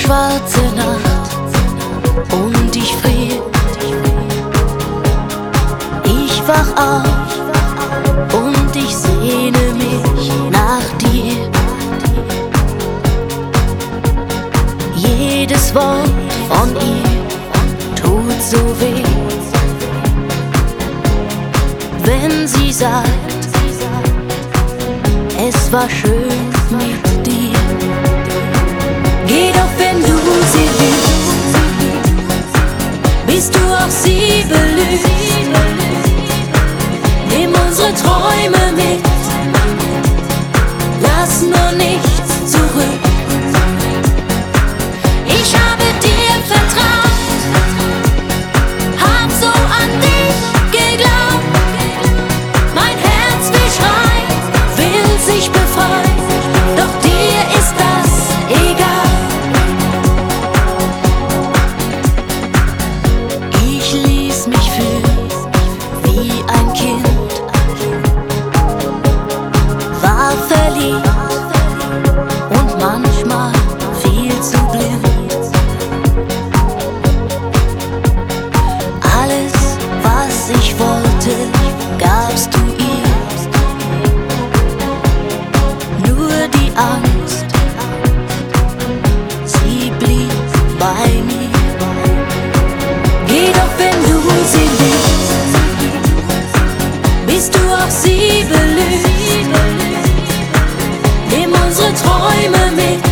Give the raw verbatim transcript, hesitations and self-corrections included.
schwarze Nacht und ich friere. Ich wach auf und ich sehne mich nach dir. Jedes Wort von ihr tut so weh, wenn sie sagt, es war schön mit dir. Geh doch, wenn du sie liebst, bist du auch sie belügt. Nimm unsere Träume mit, lass nur nichts zurück. Ich habe dir vertraut, hab so an dich geglaubt. Mein Herz will schreien, will sich befreien, doch dir ist das egal. Ich ließ mich fühlen wie ein Kind, war verliebt und manchmal viel zu blind. Alles, was ich wollte, gabst du ihr. Nur die Angst, sie blieb bei mir. Geh doch, wenn du sie liebst, bist du auch sie belügt. Nimm unsere Träume mit,